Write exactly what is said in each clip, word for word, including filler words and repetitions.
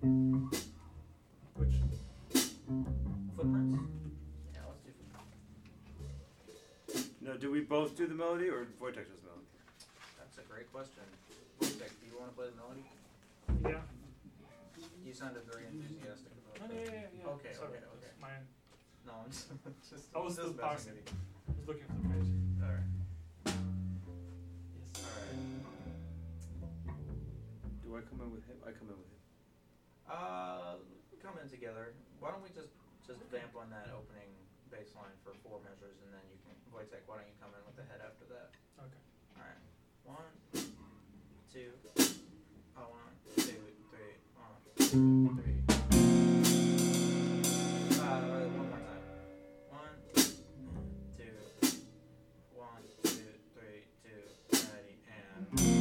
Which? Footprints? Yeah, let's do footprints. No, do we both do the melody or Wojtek does the melody? That's a great question. Wojtek, do you want to play the melody? Yeah. You sounded very enthusiastic Oh, about yeah, that. yeah, yeah. Okay, Sorry, okay, okay. that's mine. No, I'm just, just, I was just still messing pausing. with you. I was looking for the page. Alright. Yes. Alright. Do I come in with him? I come in with him. Uh, come in together. Why don't we just just vamp on that opening bass line for four measures, and then you can, Wojtek, why don't you come in with the head after that? Okay. Alright. One, two, uh, one, two, three, one, two, three. Uh, one more time. One, two, one, two, three, two, ready, and...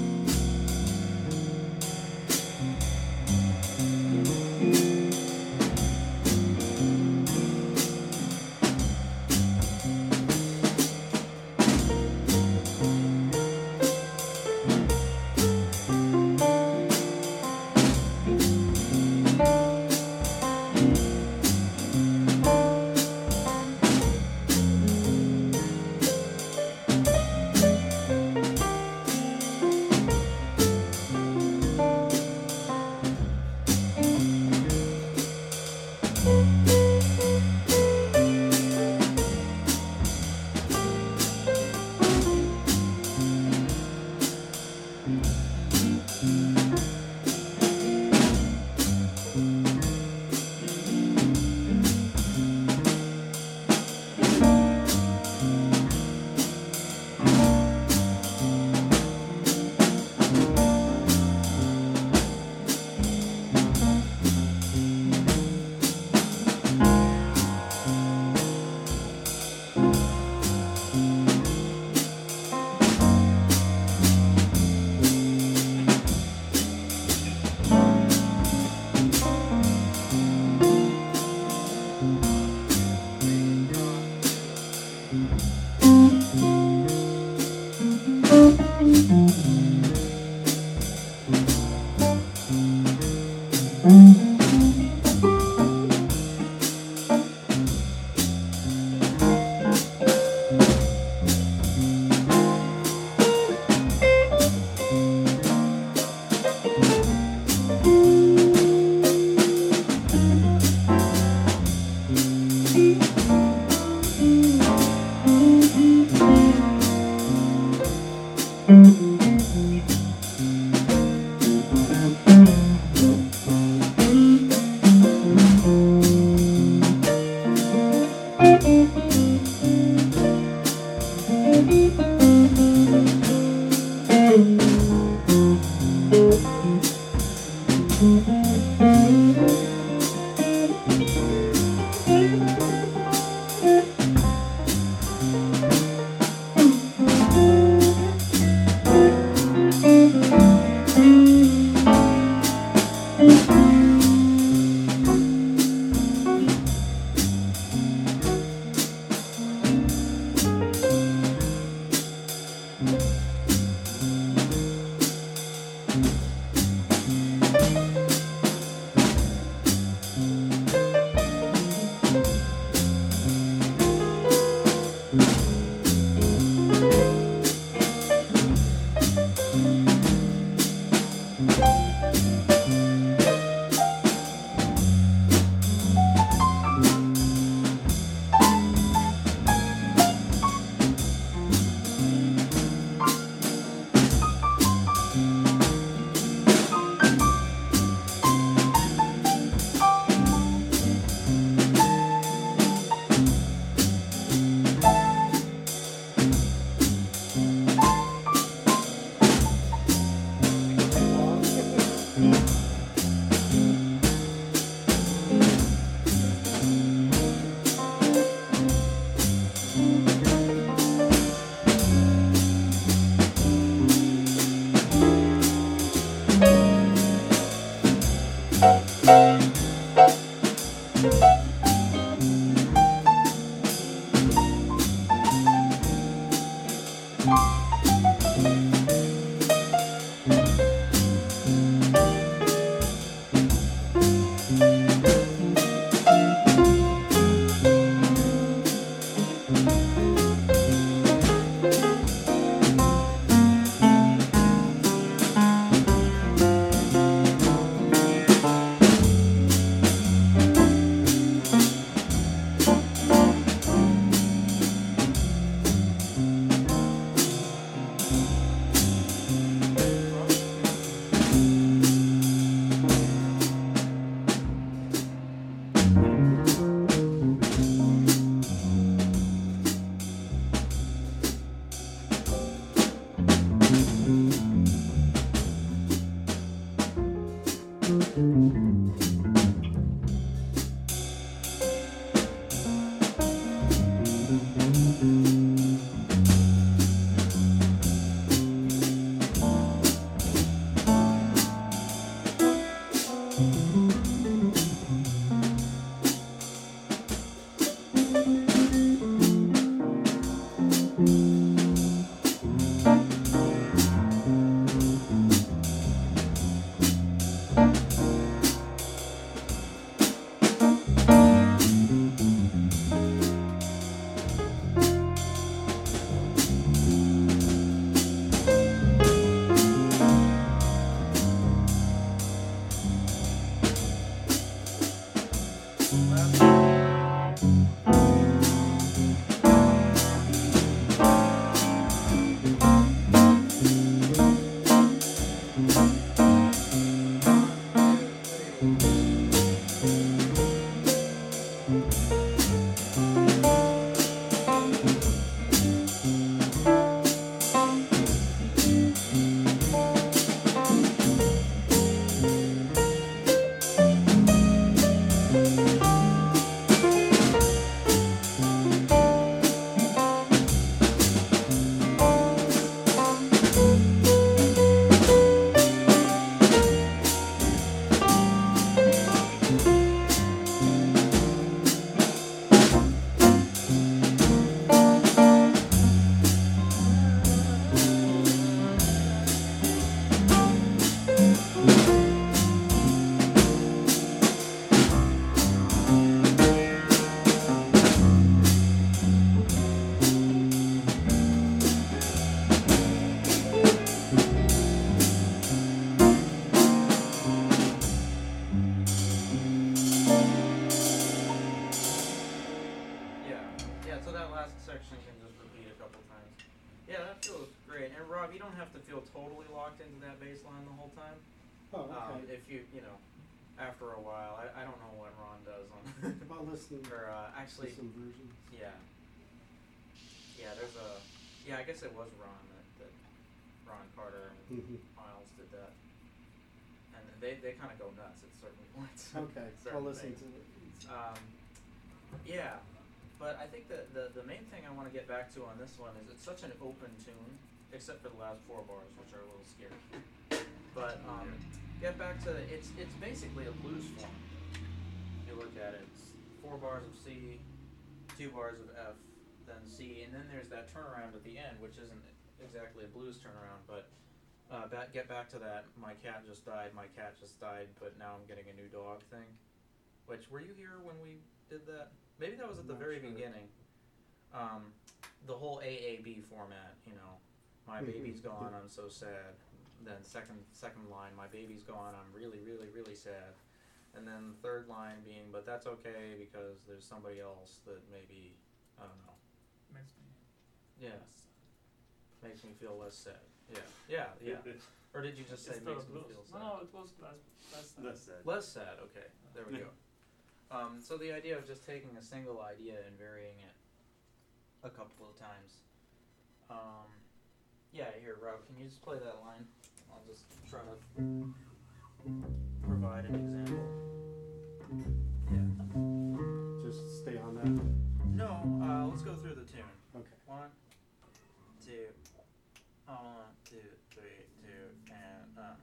Yeah, that feels great. And Rob, you don't have to feel totally locked into that bass line the whole time. Oh, okay. Um, if you, you know, after a while, I, I don't know what Ron does on. I'll listen or uh, to actually, some versions. yeah, yeah. There's a, yeah. I guess it was Ron that, that Ron Carter and Mhm. Miles did that, and they they kind of go nuts at certain points. Okay, certain I'll listen things. to it. Um, yeah, but I think the, the the main thing I want to get back to on this one is it's such an open tune, except for the last four bars, which are a little scary. But um, get back to it's it's basically a blues form. If you look at it, it's four bars of C, two bars of F, then C, and then there's that turnaround at the end, which isn't exactly a blues turnaround, but uh, back, get back to that my cat just died, my cat just died, but now I'm getting a new dog thing. Which, were you here when we did that? Maybe that was at the Not very sure. beginning. Um, the whole A A B format, you know, my Mhm. baby's gone, Yeah. I'm so sad. Then second second line, my baby's gone, I'm really, really, really sad. And then the third line being, but that's okay because there's somebody else that maybe, I don't know, Makes me. yeah, makes me feel less sad. Yeah, yeah, yeah. Or did you just say It's still makes a me blues. feel No, sad? no, it was last last time. That's sad. Less sad, okay, there we go. Um, so the idea of just taking a single idea and varying it a couple of times. Um, yeah, here, Rob, can you just play that line? I'll just try to provide an example. Yeah. Just stay on that. No, uh, let's go through the tune. Okay. One, two, one, two, three, two, and uh.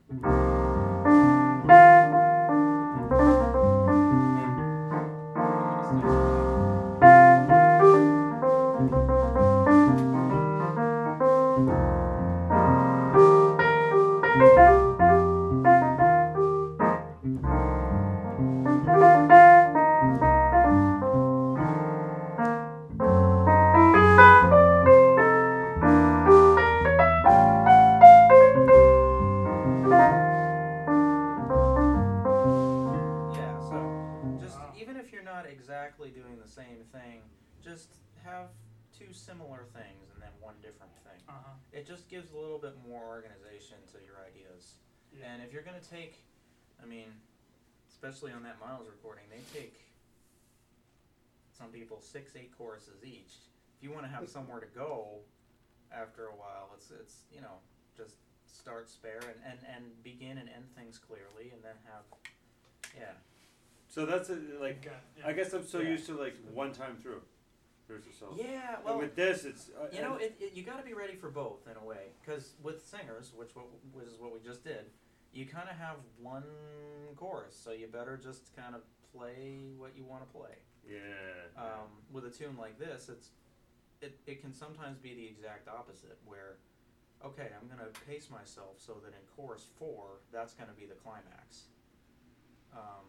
Yeah, so just Wow. even if you're not exactly doing the same thing, just have two similar things and then one different thing. Uh huh. It just gives a little bit more organization to your ideas. Yeah. And if you're gonna take, I mean, especially on that Miles recording, they take some people six, eight choruses each. If you want to have somewhere to go after a while, it's it's you know just start spare and, and, and begin and end things clearly, and then have yeah. So that's a, like, Okay, I yeah. guess I'm so Yeah. used to like one time through. There's a solo. Yeah, And well, with this, it's uh, you know, and- it, it, you got to be ready for both in a way, because with singers, which what which is what we just did, you kind of have one chorus, so you better just kind of play what you want to play. yeah. Um, with a tune like this, it's it, it can sometimes be the exact opposite, where okay, I'm gonna pace myself so that in chorus four, that's gonna be the climax. Um,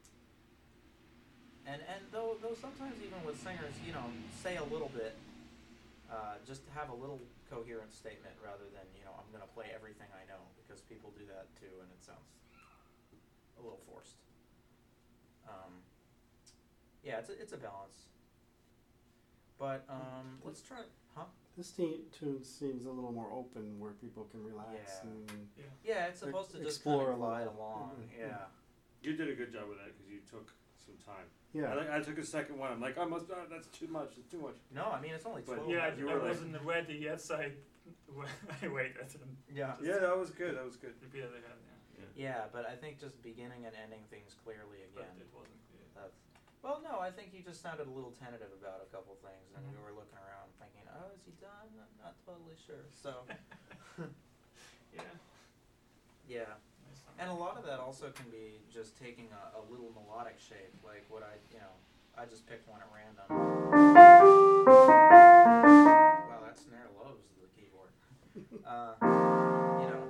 and and though though sometimes even with singers, you know, say a little bit, uh, just have a little coherent statement rather than you know I'm gonna play everything I know, because people do that too, and it sounds a little forced. Um, yeah, it's a, it's a balance. But um, let's try, huh? This te- tune seems a little more open, where people can relax Yeah. and Yeah. Yeah, it's supposed to just Explore kind a of glide little. along. Mhm. Yeah. You did a good job with that because you took some time. yeah. I, like, I took a second one. I'm like, I must. Uh, that's too much. It's too much. No, I mean it's only But twelve. Yeah, you I were like- wasn't ready yet, so I, I waited and Yeah. Yeah, that was good. That was good. repeated again. Yeah. Yeah, but I think just beginning and ending things clearly But again. it wasn't clear. That's, well, no, I think you just sounded a little tentative about a couple things, and Mhm. we were looking around thinking, "Oh, is he done? I'm not totally sure." So, Yeah. yeah. Nice one. And a lot of that also can be just taking a, a little melodic shape, like what I, you know, I just picked one at random. Wow, that snare loves the keyboard. Uh, you know.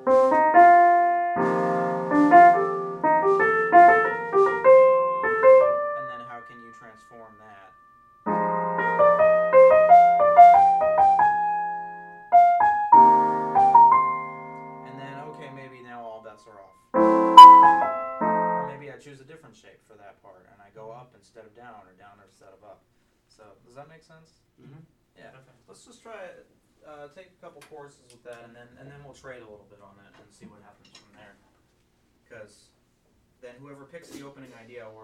And then how can you transform that? And then, okay, maybe now all bets are off. Or maybe I choose a different shape for that part, and I go up instead of down, or down instead of up. So, does that make sense? Mm-hmm. Yeah. Perfect. Let's just try it uh, take a couple courses with that, and then and then we'll trade a little bit on it and see what happens from there. Because then whoever picks the opening idea, we're